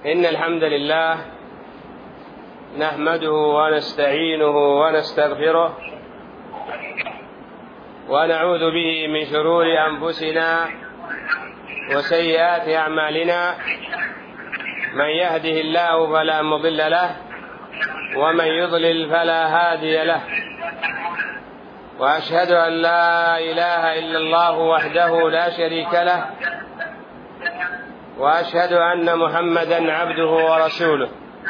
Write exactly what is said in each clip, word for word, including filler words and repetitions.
إن الحمد لله نحمده ونستعينه ونستغفره ونعوذ به من شرور أنفسنا وسيئات أعمالنا. من يهده الله فلا مضل له ومن يضلل فلا هادي له، وأشهد أن لا إله إلا الله وحده لا شريك له، وأشهد أن محمدا عبده ورسوله.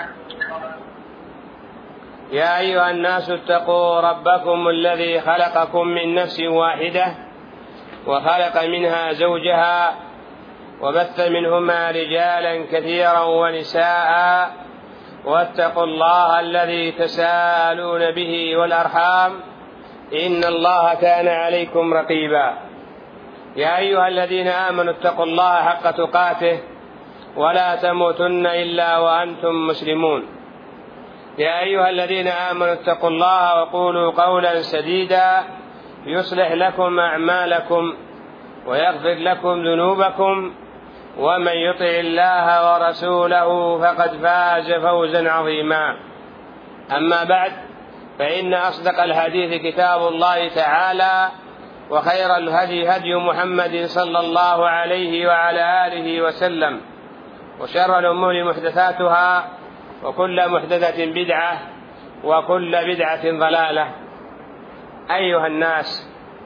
يا أيها الناس اتقوا ربكم الذي خلقكم من نفس واحدة وخلق منها زوجها وبث منهما رجالا كثيرا ونساء، واتقوا الله الذي تساءلون به والأرحام إن الله كان عليكم رقيبا. يا أيها الذين آمنوا اتقوا الله حق تقاته ولا تموتن إلا وأنتم مسلمون. يا أيها الذين آمنوا اتقوا الله وقولوا قولا سديدا يصلح لكم أعمالكم ويغفر لكم ذنوبكم، ومن يطع الله ورسوله فقد فاز فوزا عظيما. أما بعد، فإن أصدق الحديث كتاب الله تعالى، وخير الهدي هدي محمد صلى الله عليه وعلى آله وسلم، وشر الأمور محدثاتها، وكل محدثة بدعة، وكل بدعة ضلالة. أيها الناس،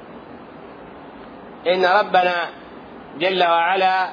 إن ربنا جل وعلا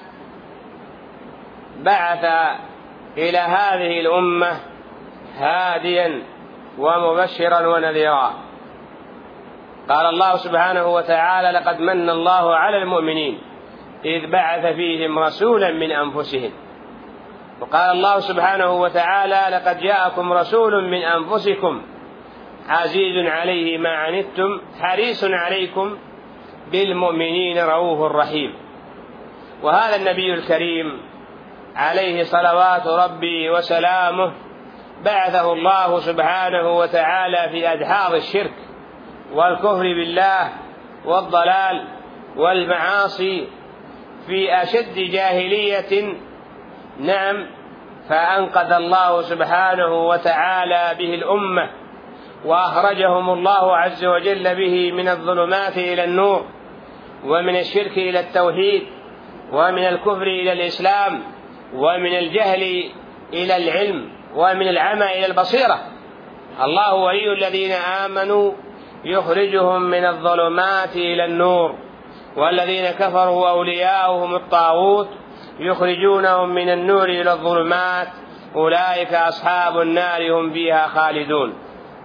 بعث إلى هذه الأمة هاديا ومبشرا ونذيرا. قال الله سبحانه وتعالى: لقد من الله على المؤمنين إذ بعث فيهم رسولا من أنفسهم. وقال الله سبحانه وتعالى: لقد جاءكم رسول من أنفسكم عزيز عليه ما عنتم حريص عليكم بالمؤمنين رؤوف رحيم. وهذا النبي الكريم عليه صلوات ربي وسلامه بعثه الله سبحانه وتعالى في أدحاض الشرك والكفر بالله والضلال والمعاصي في أشد جاهلية. نعم، فأنقذ الله سبحانه وتعالى به الأمة، وأخرجهم الله عز وجل به من الظلمات إلى النور، ومن الشرك إلى التوحيد، ومن الكفر إلى الإسلام، ومن الجهل إلى العلم، ومن العمى إلى البصيرة. الله ولي الذين آمنوا يخرجهم من الظلمات إلى النور، والذين كفروا أولياؤهم الطاغوت يخرجونهم من النور إلى الظلمات، أولئك أصحاب النار هم فيها خالدون.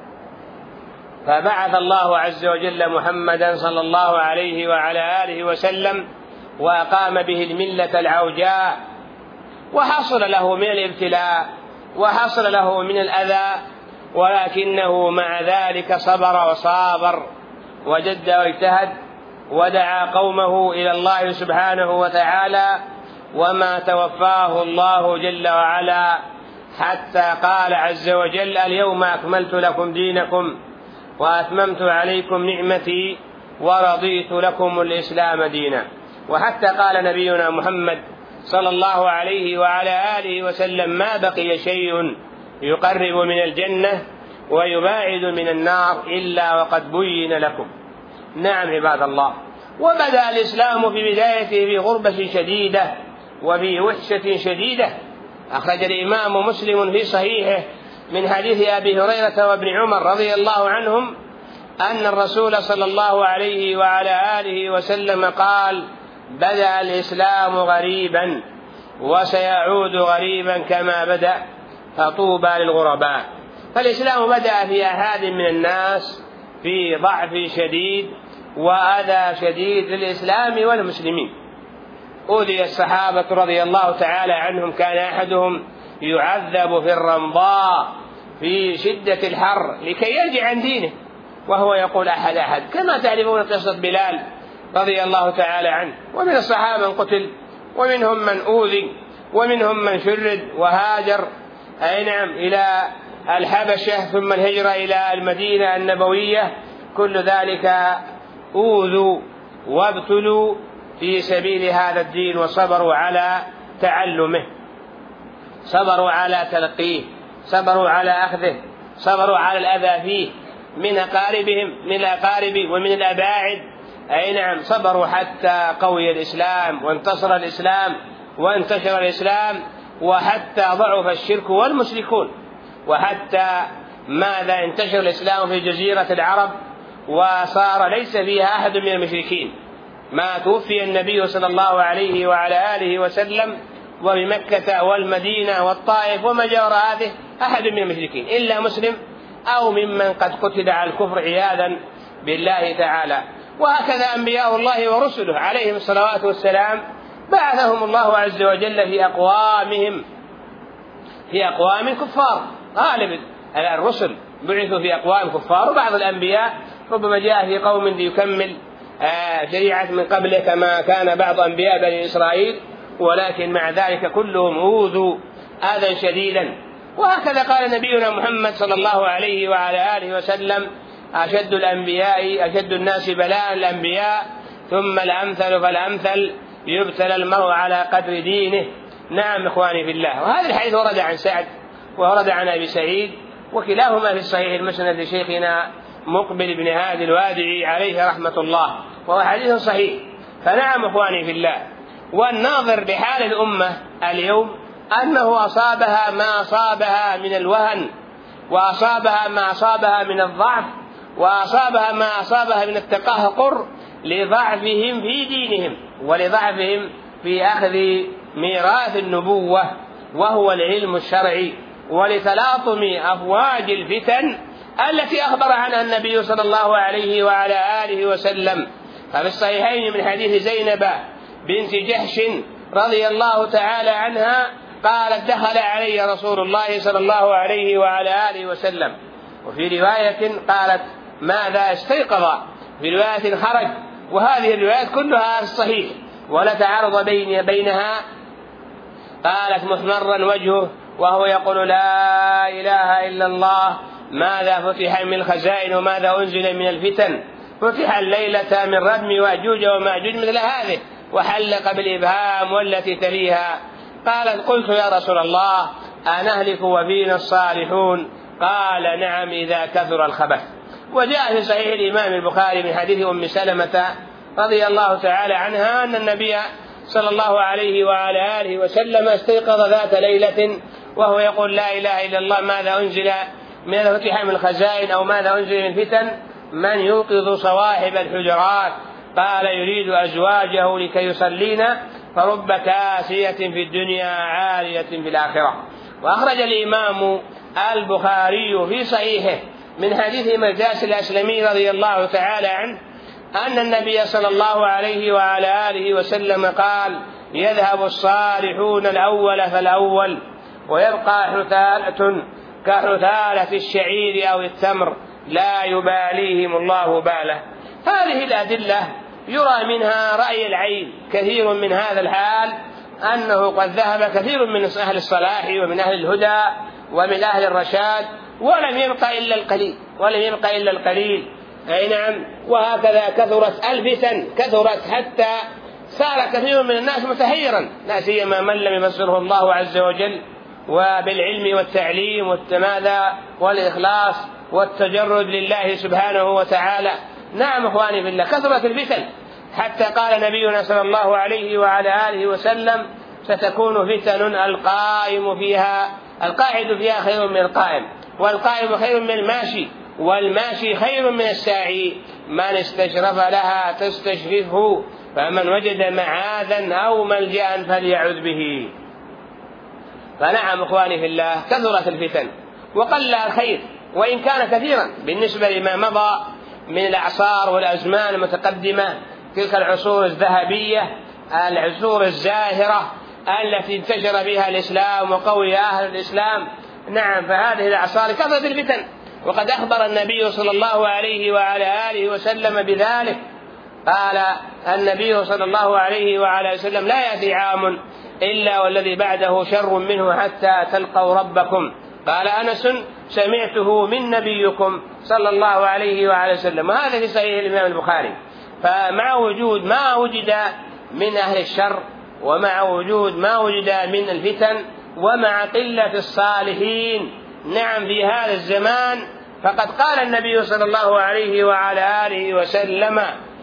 فبعث الله عز وجل محمدا صلى الله عليه وعلى آله وسلم، وأقام به الملة العوجاء، وحصل له من الابتلاء وحصل له من الأذى، ولكنه مع ذلك صبر وصابر وجد واجتهد ودعا قومه إلى الله سبحانه وتعالى، وما توفاه الله جل وعلا حتى قال عز وجل: اليوم أكملت لكم دينكم وأتممت عليكم نعمتي ورضيت لكم الإسلام دينا. وحتى قال نبينا محمد صلى الله عليه وعلى آله وسلم: ما بقي شيء يقرب من الجنة ويباعد من النار إلا وقد بين لكم. نعم عباد الله، وبدأ الإسلام في بدايته بغربة شديدة وفي وحشة شديدة. أخرج الإمام مسلم في صحيحه من حديث أبي هريرة وابن عمر رضي الله عنهم أن الرسول صلى الله عليه وعلى آله وسلم قال: بدأ الإسلام غريبا وسيعود غريبا كما بدأ، فطوبى للغرباء. فالإسلام بدأ في أحد من الناس في ضعف شديد وأذى شديد للإسلام والمسلمين. أوذي الصحابة رضي الله تعالى عنهم، كان أحدهم يعذب في الرمضاء في شدة الحر لكي يرجع عن دينه، وهو يقول: أحد أحد، كما تعرفون قصة بلال رضي الله تعالى عنه. ومن الصحابة من قتل، ومنهم من أوذي، ومنهم من شرد وهاجر أي نعم إلى الحبشة، ثم الهجرة إلى المدينة النبوية. كل ذلك أوذوا وابتلوا في سبيل هذا الدين وصبروا على تعلمه. صبروا على تلقيه، صبروا على أخذه، صبروا على الأذى فيه من أقاربهم، من الأقارب ومن الأباعد. أي نعم، صبروا حتى قوي الإسلام وانتصر الإسلام وانتشر الإسلام، وحتى ضعف الشرك والمشركون، وحتى ماذا انتشر الإسلام في جزيرة العرب وصار ليس فيها أحد من المشركين. ما توفي النبي صلى الله عليه وعلى آله وسلم وبمكة والمدينة والطائف وما جاور هذه أحد من المشركين إلا مسلم أو ممن قد قتل على الكفر عياذا بالله تعالى. وهكذا أنبياء الله ورسله عليهم الصلوات والسلام بعثهم الله عز وجل في أقوامهم في أقوام كفار. غالب الرسل بعثوا في أقوام كفار، وبعض الأنبياء ربما جاء في قوم ليكمل شريعة من قبله كما كان بعض أنبياء بني إسرائيل، ولكن مع ذلك كلهم أوذوا آذى شديدا. وهكذا قال نبينا محمد صلى الله عليه وعلى آله وسلم: أشد الأنبياء أشد الناس بلاء الأنبياء ثم الأمثل فالأمثل يبتلى المرء على قدر دينه. نعم إخواني في الله. وهذا الحديث ورد عن سعد وورد عن أبي سعيد، وكلاهما في الصحيح المسند لشيخنا مقبل بن هادي الوادعي عليه رحمة الله، وهو حديث صحيح. فنعم إخواني في الله. والناظر بحال الأمة اليوم أنه أصابها ما أصابها من الوهن، وأصابها ما أصابها من الضعف، وأصابها ما أصابها من التقهقر لضعفهم في دينهم ولضعفهم في أخذ ميراث النبوة وهو العلم الشرعي، ولتلاطم أفواج الفتن التي أخبر عنها النبي صلى الله عليه وعلى آله وسلم. ففي الصحيحين من حديث زينب بنت جحش رضي الله تعالى عنها قالت: دخل علي رسول الله صلى الله عليه وعلى آله وسلم. وفي رواية قالت: ماذا استيقظ؟ في رواية خرج. وهذه الروايات كلها الصحيح ولا تعارض بين بينها. قالت محمرا وجهه وهو يقول: لا إله إلا الله، ماذا فتح من الخزائن وماذا أنزل من الفتن؟ فتح الليلة من ردم وأجوج ومأجوج مثل هذه، وحلق بالإبهام والتي تليها. قالت: قلت يا رسول الله أنهلك وفينا الصالحون؟ قال: نعم إذا كثر الخبث. وجاء في صحيح الإمام البخاري من حديث أم سلمة رضي الله تعالى عنها أن النبي صلى الله عليه وعلى آله وسلم استيقظ ذات ليلة وهو يقول: لا إله إلا الله، ماذا أنزل ماذا فتح من الخزائن أو ماذا أنزل من الفتن؟ من يوقظ صواحب الحجرات؟ قال: يريد أزواجه لكي يصلين، فرب كاسية في الدنيا عالية في الآخرة. وأخرج الإمام البخاري في صحيحه من حديث مرداس الأسلمي رضي الله تعالى عنه أن النبي صلى الله عليه وعلى آله وسلم قال: يذهب الصالحون الأول فالأول، ويبقى حثالة كحثالة الشعير أو التمر لا يباليهم الله باله. هذه الأدلة يرى منها رأي العين كثير من هذا الحال، أنه قد ذهب كثير من أهل الصلاح ومن أهل الهدى ومن أهل الرشاد، ولم يبقى إلا القليل ولم يبقى إلا القليل. أي نعم. وهكذا كثرت الفتن، كثرت حتى صار كثير من الناس متحيرا، لا سيما من لم يبصره الله عز وجل وبالعلم والتعليم والتماذى والإخلاص والتجرد لله سبحانه وتعالى. نعم إخواني بالله، كثرت الفتن حتى قال نبينا صلى الله عليه وعلى آله وسلم: ستكون فتن القائم فيها القاعد فيها خير من القائم، والقائم خير من الماشي، والماشي خير من الساعي. من استشرف لها تستشرفه، فمن وجد معاذا أو ملجأ فليعذ به. فنعم إخواني في الله، كثرت الفتن وقل الخير، وإن كان كثيرا بالنسبة لما مضى من الأعصار والأزمان المتقدمة، تلك العصور الذهبية، العصور الزاهرة التي انتشر بها الإسلام وقوي أهل الإسلام. نعم، فهذه الأعصار كثرت الفتن، وقد أخبر النبي صلى الله عليه وعلى آله وسلم بذلك. قال النبي صلى الله عليه وعلى وسلم: لا يأتي عام إلا والذي بعده شر منه حتى تلقوا ربكم. قال أنس: سمعته من نبيكم صلى الله عليه وعلى وسلم. وهذا في صحيح الإمام البخاري. فمع وجود ما وجد من أهل الشر، ومع وجود ما وجد من الفتن، ومع قلة الصالحين. نعم في هذا الزمان فقد قال النبي صلى الله عليه وعلى آله وسلم: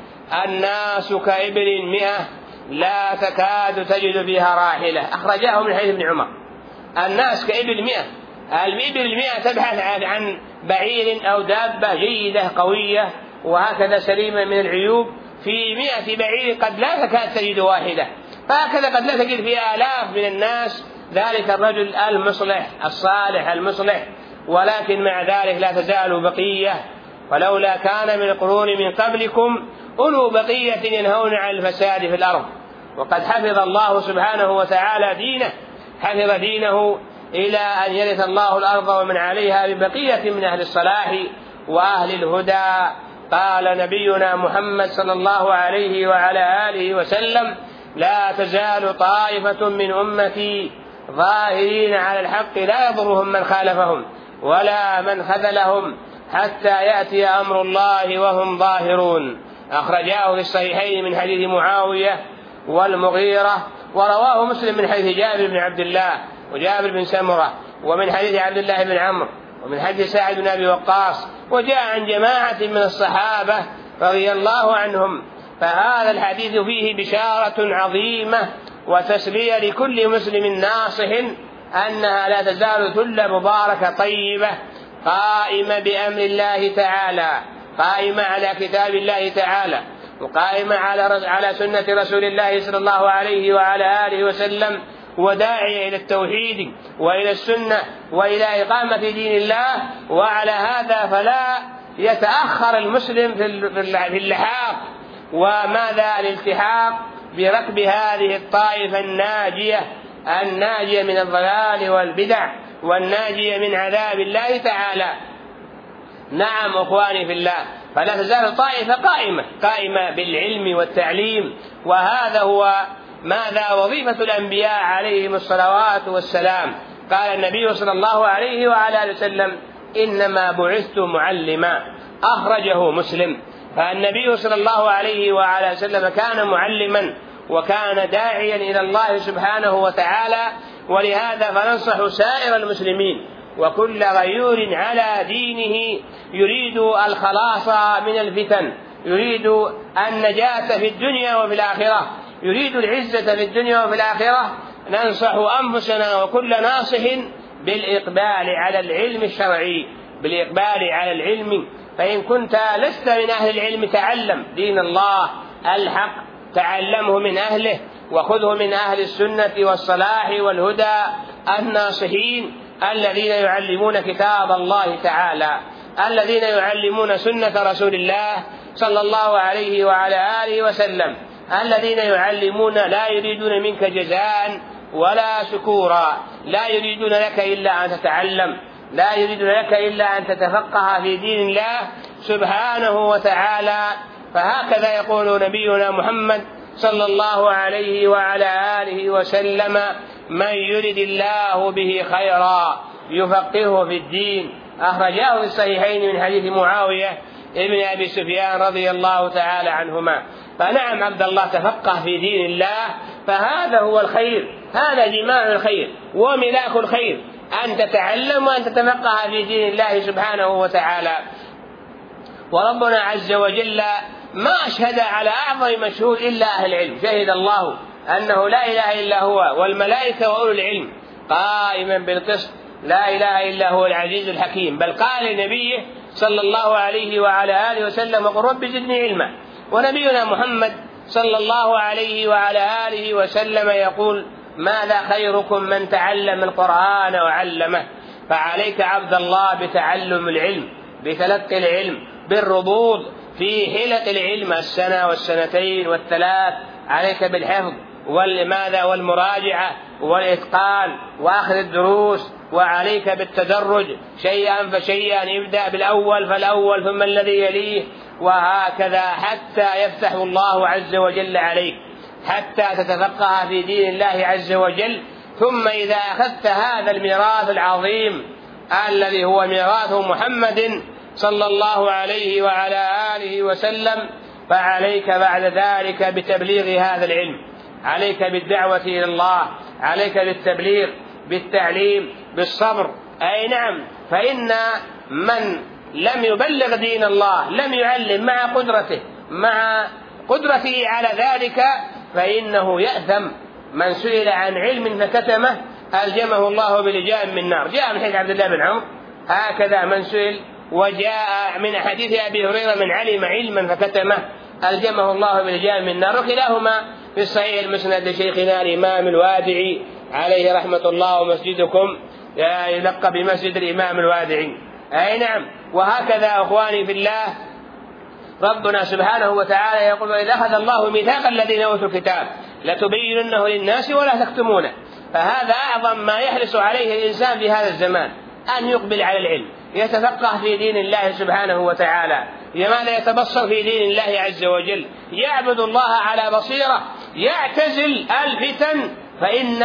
الناس كإبل مئة لا تكاد تجد فيها راحلة. أخرجاه من حديث ابن عمر. الناس كإبل مئة، الإبل المئة تبحث عن بعير أو دابة جيدة قوية وهكذا سليمة من العيوب، في مئة بعير قد لا تكاد تجد واحدة، فهكذا قد لا تجد فيها آلاف من الناس ذلك الرجل المصلح الصالح المصلح، ولكن مع ذلك لا تزال بقية. ولولا كان من القرون من قبلكم أولو بقية ينهون عن الفساد في الأرض. وقد حفظ الله سبحانه وتعالى دينه، حفظ دينه إلى أن يرث الله الأرض ومن عليها ببقية من أهل الصلاح وأهل الهدى. قال نبينا محمد صلى الله عليه وعلى آله وسلم: لا تزال طائفة من أمتي ظاهرين على الحق لا يضرهم من خالفهم ولا من خذلهم حتى يأتي أمر الله وهم ظاهرون. أخرجاه في الصحيحين من حديث معاوية والمغيرة، ورواه مسلم من حديث جابر بن عبد الله وجابر بن سمرة، ومن حديث عبد الله بن عمرو، ومن حديث سعد بن أبي وقاص، وجاء عن جماعة من الصحابة رضي الله عنهم. فهذا الحديث فيه بشارة عظيمة وتسلية لكل مسلم ناصح أنها لا تزال ثلة مباركة طيبة قائمة بأمر الله تعالى، قائمة على كتاب الله تعالى، وقائمة على على سنة رسول الله صلى الله عليه وعلى آله وسلم، وداعية إلى التوحيد وإلى السنة وإلى إقامة دين الله. وعلى هذا فلا يتأخر المسلم في اللحاق، وماذا الالتحاق بركب هذه الطائفة الناجية الناجية من الضلال والبدع والناجية من عذاب الله تعالى. نعم أخواني في الله، فلا تزال طائفة قائمة قائمة بالعلم والتعليم، وهذا هو ماذا وظيفة الأنبياء عليهم الصلوات والسلام. قال النبي صلى الله عليه وعلى آله وسلم: إنما بعثت معلما. أخرجه مسلم. فالنبي صلى الله عليه وعلى آله وسلم كان معلما وكان داعيا إلى الله سبحانه وتعالى، ولهذا فننصح سائر المسلمين وكل غيور على دينه يريد الخلاص من الفتن، يريد النجاة في الدنيا وفي الآخرة، يريد العزة في الدنيا وفي الآخرة، ننصح أنفسنا وكل ناصح بالإقبال على العلم الشرعي، بالإقبال على العلم. فإن كنت لست من أهل العلم تعلم دين الله الحق، تعلمه من أهله وخذه من أهل السنة والصلاح والهدى الناصحين الذين يعلمون كتاب الله تعالى، الذين يعلمون سنة رسول الله صلى الله عليه وعلى آله وسلم، الذين يعلمون لا يريدون منك جزاء ولا شكورا، لا يريدون لك إلا أن تتعلم، لا يريدون لك إلا أن تتفقه في دين الله سبحانه وتعالى. فهكذا يقول نبينا محمد صلى الله عليه وعلى آله وسلم: من يرد الله به خيرا يفقهه في الدين. أخرجاه في الصحيحين من حديث معاوية ابن أبي سفيان رضي الله تعالى عنهما. فنعم عبد الله تفقه في دين الله، فهذا هو الخير، هذا جماع الخير وملاك الخير، أن تتعلم وأن تتفقه في دين الله سبحانه وتعالى. وربنا عز وجل ما أشهد على أعظم مشهود إلا أهل العلم، شهد الله أنه لا إله إلا هو والملائكة وأولو العلم قائما بالقسط، لا إله إلا هو العزيز الحكيم. بل قال لنبيه صلى الله عليه وعلى آله وسلم: وقل رب زدني علما. ونبينا محمد صلى الله عليه وعلى آله وسلم يقول: ماذا خيركم من تعلم القرآن وعلمه. فعليك عبد الله بتعلم العلم، بتلقي العلم، بالرضوض في حلق العلم السنة والسنتين والثلاث، عليك بالحفظ والماذا والمراجعة والإتقان وأخذ الدروس، وعليك بالتدرج شيئا فشيئا، ابدأ بالأول فالأول ثم الذي يليه، وهكذا حتى يفتح الله عز وجل عليك، حتى تتفقه في دين الله عز وجل. ثم إذا أخذت هذا الميراث العظيم الذي هو ميراث محمد صلى الله عليه وعلى آله وسلم، فعليك بعد ذلك بتبليغ هذا العلم، عليك بالدعوة إلى الله، عليك بالتبليغ، بالتعليم بالصبر. أي نعم، فإن من لم يبلغ دين الله لم يعلم مع قدرته مع قدرته على ذلك فإنه يأثم. من سئل عن علم فكتمه ألجمه الله بلجام من نار. جاء من حديث عبد الله بن عمرو هكذا من سئل، وجاء من حديث أبي هريرة من علم علما فكتمه ألجمه الله بلجام من نار. وكلاهما في الصحيح المسند لشيخنا الإمام الوادعي عليه رحمة الله، ومسجدكم يلقب بمسجد الإمام الوادعي. أي نعم. وهكذا أخواني في الله ربنا سبحانه وتعالى يقول: وإذا أخذ الله ميثاق الذين أوتوا الكتاب لتبيننه للناس ولا تكتمونه. فهذا أعظم ما يحرص عليه الإنسان في هذا الزمان، أن يقبل على العلم، يتفقه في دين الله سبحانه وتعالى، لماذا يتبصر في دين الله عز وجل، يعبد الله على بصيرة، يعتزل الفتن، فإن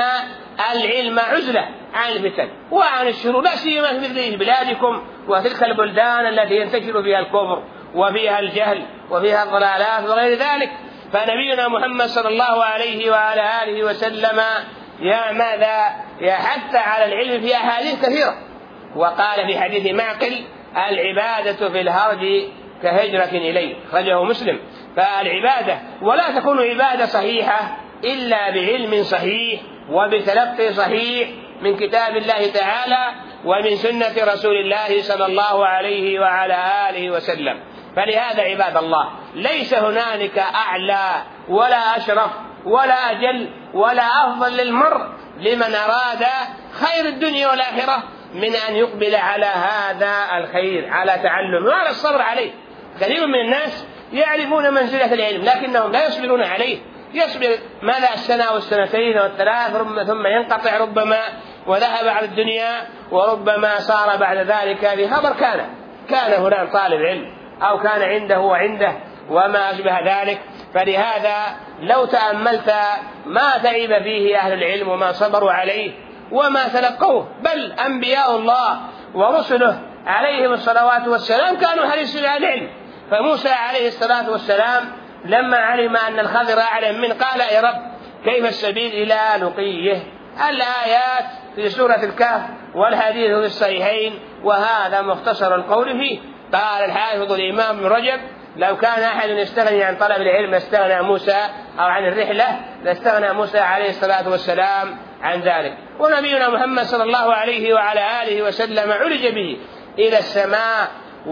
العلم عزلة عن الفتن وعن الشرور، لا سيما في مثل بلادكم وتلك البلدان التي ينتشر فيها الكفر وفيها الجهل وفيها الضلالات وغير ذلك. فنبينا محمد صلى الله عليه وعلى آله وسلم يا ماذا يحث على العلم في أحاديث كثيرة، وقال في حديث معقل: العبادة في الهرج كهجرة إليه، خرجه مسلم. فالعبادة ولا تكون عبادة صحيحة إلا بعلم صحيح وبتلقي صحيح من كتاب الله تعالى ومن سنة رسول الله صلى الله عليه وعلى آله وسلم. فلهذا عباد الله ليس هنالك أعلى ولا أشرف ولا أجل ولا أفضل للمرء لمن أراد خير الدنيا والآخرة من أن يقبل على هذا الخير، على تعلم وعلى الصبر عليه. كثير من الناس يعرفون منزلة العلم لكنهم لا يصبرون عليه. يصبر ماذا السنة والسنتين والثلاث ثم ينقطع ربما وذهب على الدنيا، وربما صار بعد ذلك بخبر كان كان هنا طالب علم أو كان عنده وعنده وما أشبه ذلك. فلهذا لو تأملت ما تعب فيه أهل العلم وما صبروا عليه وما تلقوه، بل أنبياء الله ورسله عليهم الصلوات والسلام كانوا حريصين على العلم. فموسى عليه الصلاة والسلام لما علم أن الخضر أعلم منه قال: يا رب كيف السبيل إلى لقيه؟ الآيات في سورة الكهف والحديث في الصحيحين، وهذا مختصر القول فيه. قال الحافظ الإمام ابن رجب: لو كان أحد يستغني عن طلب العلم لاستغنى موسى، أو عن الرحلة لاستغنى موسى عليه الصلاة والسلام عن ذلك. ونبينا محمد صلى الله عليه وعلى آله وسلم عرج به إلى السماء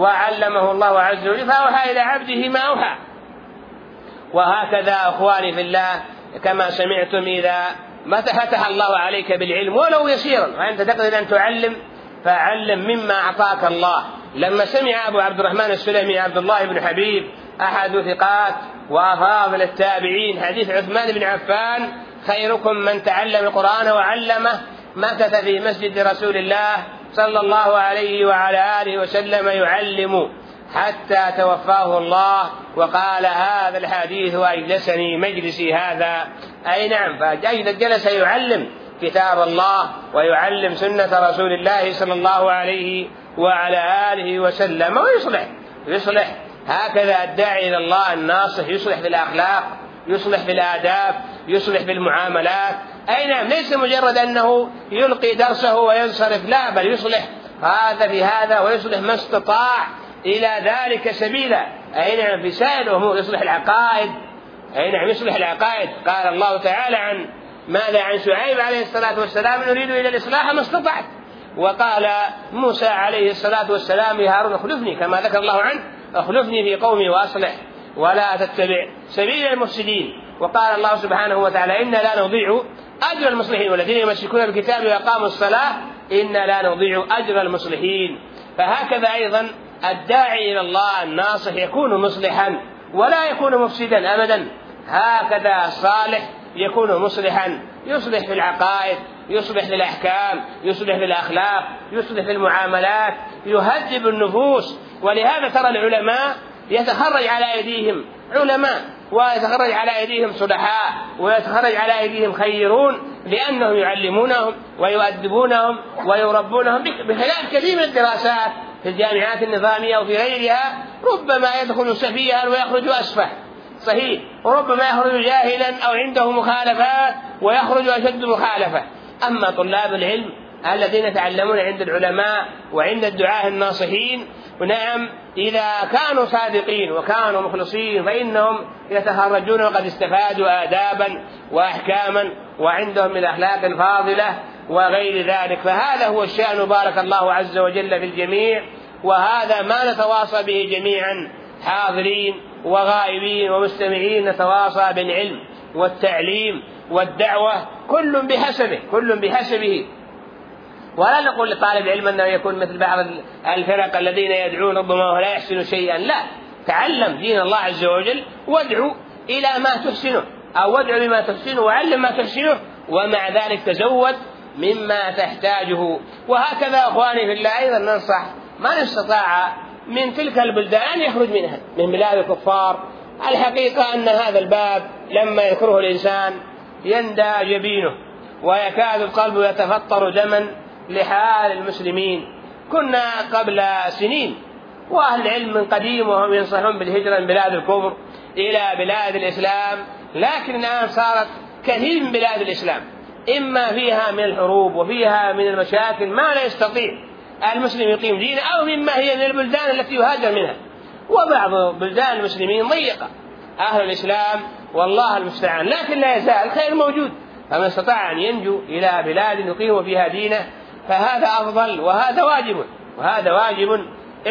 وعلمه الله عز وجل فأوحى إلى عبده ما أوحى. وهكذا أخواني في الله كما سمعتم، إذا ما فتح الله عليك بالعلم ولو يسيرا وأنت تقدر أن تعلم فعلم مما أعطاك الله. لما سمع أبو عبد الرحمن السلمي عبد الله بن حبيب أحد ثقات وأفاضل التابعين حديث عثمان بن عفان: خيركم من تعلم القرآن وعلمه، مكث في مسجد رسول الله صلى الله عليه وعلى آله وسلم يعلم حتى توفاه الله، وقال: هذا الحديث وأجلسني مجلسي هذا. أي نعم، فجلس يعلم كتاب الله ويعلم سنة رسول الله صلى الله عليه وعلى آله وسلم ويصلح يصلح هكذا الداعي إلى الله الناصح يصلح في الأخلاق، يصلح في الآداب، يصلح في المعاملات. أي نعم، ليس مجرد أنه يلقي درسه وينصرف، لا، بل يصلح هذا في هذا ويصلح ما استطاع إلى ذلك سبيلا. أي نعم، في سائر الأمور يصلح العقائد. أي نعم، يصلح العقائد. قال الله تعالى عن ماذا عن شعيب عليه الصلاة والسلام: نريد إلى الإصلاح ما استطعت. وقال موسى عليه الصلاة والسلام: يا هارون اخلفني، كما ذكر الله عنه: اخلفني في قومي وأصلح ولا تتبع سبيل المفسدين. وقال الله سبحانه وتعالى: إنا لا نضيع أجر المصلحين، والذين يمسكون بالكتاب ويقاموا الصلاة إنا لا نضيع أجر المصلحين. فهكذا أيضا الداعي إلى الله الناصح يكون مصلحا ولا يكون مفسدا أبدا. هكذا الصالح يكون مصلحا، يصلح في العقائد، يصلح في الأحكام، يصلح في الأخلاق، يصلح في المعاملات، يهذب النفوس. ولهذا ترى العلماء يتخرج على أيديهم علماء، ويتخرج على أيديهم صلحاء، ويتخرج على أيديهم خيرون، لأنهم يعلمونهم ويؤدبونهم ويربونهم. بخلاف كثير من الدراسات في الجامعات النظامية وفي غيرها ربما يدخل سفيها ويخرج أسفه، صحيح، وربما يخرج جاهلا أو عنده مخالفات ويخرج أشد مخالفة. أما طلاب العلم الذين يتعلمون عند العلماء وعند الدعاة الناصحين، ونعم إذا كانوا صادقين وكانوا مخلصين فإنهم يتخرجون وقد استفادوا آدابا وأحكاما وعندهم من الأخلاق الفاضلة وغير ذلك. فهذا هو الشأن، بارك الله عز وجل في الجميع، وهذا ما نتواصى به جميعا حاضرين وغائبين ومستمعين، نتواصى بالعلم والتعليم والدعوة كل بحسبه كل بحسبه. ولا نقول لطالب العلم أنه يكون مثل بعض الفرق الذين يدعون ربما ولا يحسن شيئا، لا، تعلم دين الله عز وجل وادعو إلى ما تحسنه، أو ادعو بما تحسنه وعلم ما تحسنه، ومع ذلك تزود مما تحتاجه. وهكذا أخواني في الله أيضا ننصح من استطاع من تلك البلدان أن يخرج منها، من بلاد الكفار. الحقيقة أن هذا الباب لما يذكره الإنسان يندى جبينه ويكاد القلب يتفطر دما لحال المسلمين. كنا قبل سنين وأهل العلم من قديم وهم ينصحون بالهجرة من بلاد الكفر إلى بلاد الإسلام، لكن الآن صارت كثير من بلاد الإسلام إما فيها من الحروب وفيها من المشاكل ما لا يستطيع المسلم يقيم دينه، أو مما هي من البلدان التي يهاجر منها. وبعض بلدان المسلمين ضيقة أهل الإسلام والله المستعان، لكن لا يزال الخير موجود، فمن استطاع أن ينجو إلى بلاد يقيم فيها دينه فهذا أفضل، وهذا واجب وهذا واجب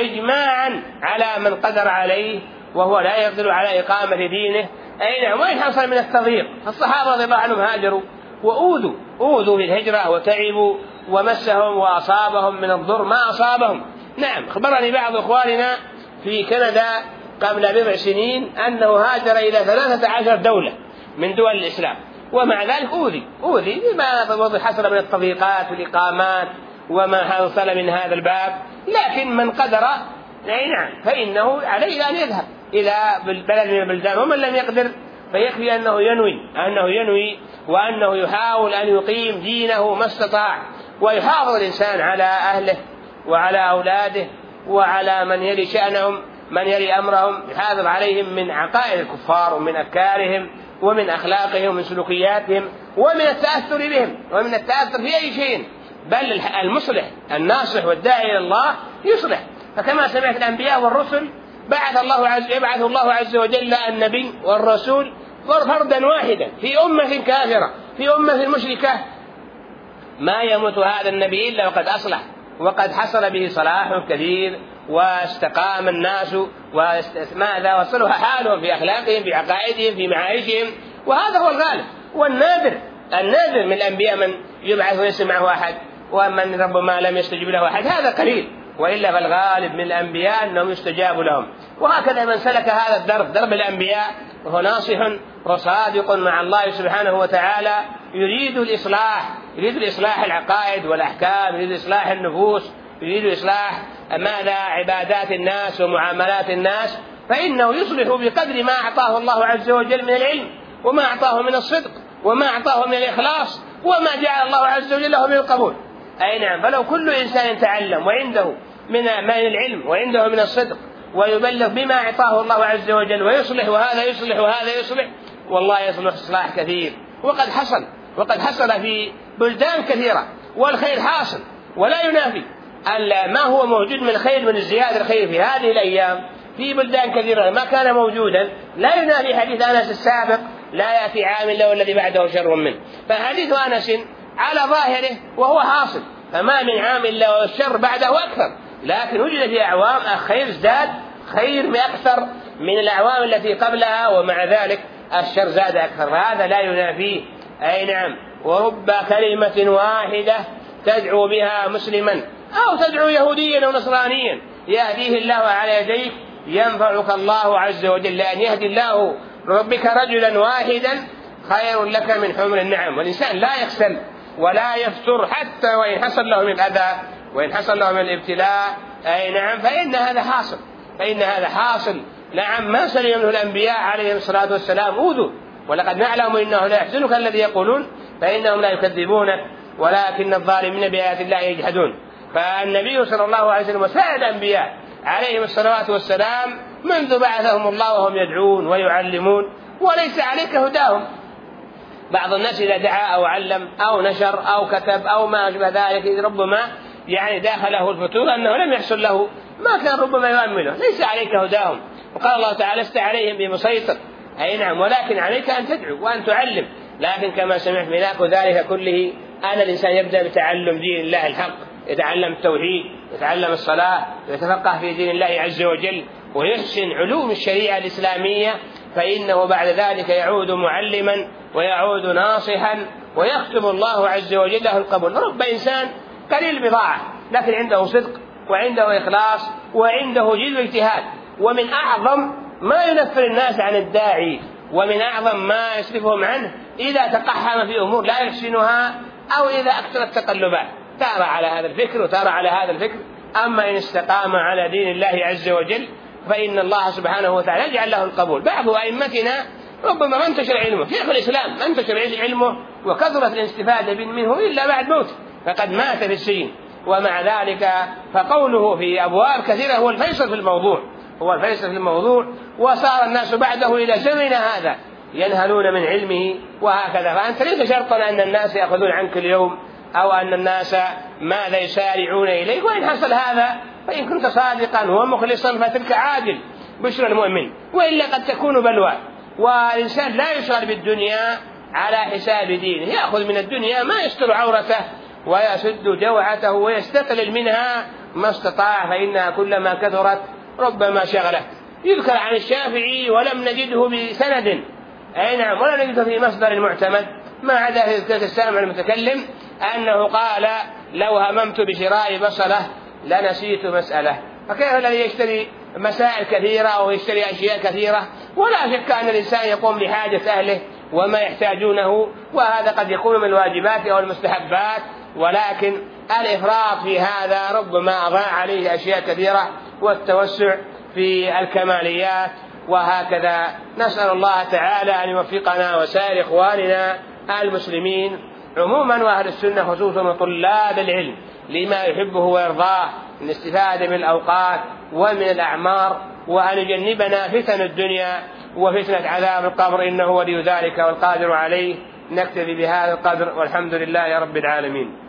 إجماعا على من قدر عليه وهو لا يقدر على إقامة دينه. أي نعم، وإن حصل من التضييق، الصحابة رضي الله عنهم هاجروا وأوذوا أوذوا في الهجرة وتعبوا ومسهم وأصابهم من الضر ما أصابهم. نعم، أخبرني بعض إخواننا في كندا قبل بضع سنين أنه هاجر إلى ثلاثة عشر دولة من دول الإسلام، ومع ذلك أوذي أوذي بما حصل من التضييقات والإقامات وما حصل من هذا الباب. لكن من قدر أي نعم فإنه عليه أن يذهب إلى بلد من البلدان، ومن لم يقدر فيكفي أنه ينوي أنه ينوي وأنه يحاول أن يقيم دينه ما استطاع، ويحافظ الإنسان على أهله وعلى أولاده وعلى من يلي شأنهم من يلي أمرهم، يحافظ عليهم من عقائد الكفار ومن أفكارهم ومن أخلاقهم ومن سلوكياتهم ومن التأثر بهم ومن التأثر في أي شيء. بل المصلح الناصح والداعي إلى الله يصلح. فكما سمعت الأنبياء والرسل بعث الله عز يبعث الله عز وجل النبي والرسول فردا واحدا في أمة كافرة في أمة مشركة، ما يموت هذا النبي إلا وقد أصلح وقد حصل به صلاح كثير واستقام الناس وماذا وصلح حالهم في أخلاقهم في عقائدهم في معايشهم، وهذا هو الغالب. والنادر النادر من الأنبياء من يبعث ويسمعه أحد، ومن ربما لم يستجب له أحد، هذا قليل، وإلا فالغالب من الأنبياء أنهم يستجاب لهم. وهكذا من سلك هذا الدرب درب الأنبياء وهو ناصح وصادق مع الله سبحانه وتعالى يريد الإصلاح يريد الإصلاح العقائد والأحكام، يريد إصلاح النفوس، يريد إصلاح ماذا عبادات الناس ومعاملات الناس، فإنه يصلح بقدر ما أعطاه الله عز وجل من العلم وما أعطاه من الصدق وما أعطاه من الإخلاص وما جعل الله عز وجل له من القبول. أي نعم، فلو كل إنسان تعلم وعنده من من العلم وعنده من الصدق ويبلغ بما أعطاه الله عز وجل ويصلح وهذا يصلح وهذا يصلح، والله يصلح إصلاح كثير. وقد حصل وقد حصل في بلدان كثيرة، والخير حاصل ولا ينافي ما هو موجود من خير من الزيادة الخير في هذه الأيام في بلدان كثيرة ما كان موجودا، لا ينافي حديث أنس السابق لا يأتي عام إلا والذي بعده شر منه. فحديث أنس على ظاهره وهو حاصل، فما من عام إلا والشر بعده أكثر، لكن وجد في أعوام الخير ازداد خير أكثر من الأعوام التي قبلها، ومع ذلك الشر زاد أكثر، فهذا لا ينافيه. أي نعم، ورب كلمة واحدة تدعو بها مسلما أو تدعو يهوديا أو نصرانيا يهديه الله على يديك ينفعك الله عز وجل. أن يهدي الله ربك رجلا واحدا خير لك من حمر النعم. والإنسان لا يخسل ولا يفتر حتى وإن حصل له من الأذى وإن حصل له من الابتلاء. أي نعم، فإن هذا حاصل فإن هذا حاصل نعم، ما سلم منه الأنبياء عليهم الصلاة والسلام أوذوا، ولقد نعلم إنه لا يحزنك الذي يقولون فإنهم لا يكذبونك ولكن الظالمين بآيات الله يجحدون. فالنبي صلى الله عليه وسلم وسائر الأنبياء عليهم الصلاة والسلام منذ بعثهم الله وهم يدعون ويعلمون، وليس عليك هداهم، بعض الناس إذا دعا أو علم أو نشر أو كتب أو ما أشبه ذلك ربما يعني داخله الفتور أنه لم يحصل له ما كان ربما يؤمله، ليس عليك هداهم. وقال الله تعالى: لست عليهم بمسيطر، أي نعم، ولكن عليك أن تدعو وأن تعلم. لكن كما سمعت ملاك ذلك كله أن الإنسان يبدأ بتعلم دين الله الحق، يتعلم التوحيد، يتعلم الصلاة، يتفقه في دين الله عز وجل، ويحسن علوم الشريعة الإسلامية، فإنه بعد ذلك يعود معلما ويعود ناصحا، ويختم الله عز وجل له القبول. رب إنسان قليل البضاعة لكن عنده صدق وعنده إخلاص وعنده جد واجتهاد. ومن أعظم ما ينفر الناس عن الداعي ومن أعظم ما يصرفهم عنه إذا تقحم في أمور لا يحسنها أو إذا أكثر التقلبات، ترى على هذا الفكر وترى على هذا الفكر. أما إن استقام على دين الله عز وجل فإن الله سبحانه وتعالى يجعل له القبول. بعض أئمتنا ربما ما انتشر علمه، شيخ الإسلام ما انتشر علمه وكثرت الاستفادة منه إلا بعد موته، فقد مات في السجن. ومع ذلك فقوله في أبواب كثيرة هو الفيصل في الموضوع، هو الفيصل في الموضوع. وصار الناس بعده إلى زمننا هذا ينهلون من علمه وهكذا. فأنت ليس شرطا أن الناس يأخذون عنك اليوم أو أن الناس ماذا يسارعون إليك، وإن حصل هذا فإن كنت صادقا ومخلصا فتلك عاجل بشرى المؤمن، وإلا قد تكون بلوى. والإنسان لا يشغل بالدنيا على حساب دينه، يأخذ من الدنيا ما يستر عورته ويسد جوعته ويستقلل منها ما استطاع، فإنها كلما كثرت ربما شغله. يذكر عن الشافعي ولم نجده بسند، أي نعم، ولا نجده في مصدر معتمد ما عدا في ذكر السامع المتكلم أنه قال: لو هممت بشراء بصلة لنسيت مسألة. فكيف الذي يشتري مسائل كثيرة أو يشتري أشياء كثيرة؟ ولا شك أن الإنسان يقوم بحاجة أهله وما يحتاجونه، وهذا قد يكون من الواجبات أو المستحبات، ولكن الإفراط في هذا ربما أضاع عليه أشياء كثيرة والتوسع في الكماليات. وهكذا نسأل الله تعالى أن يوفقنا وسائر إخواننا المسلمين عموما وأهل السنة خصوصا وطلاب العلم لما يحبه ويرضاه من الاستفادة من الأوقات ومن الأعمار، وأن يجنبنا فتن الدنيا وفتنة عذاب القبر، إنه ولي ذلك والقادر عليه. نكتفي بهذا القدر والحمد لله رب العالمين.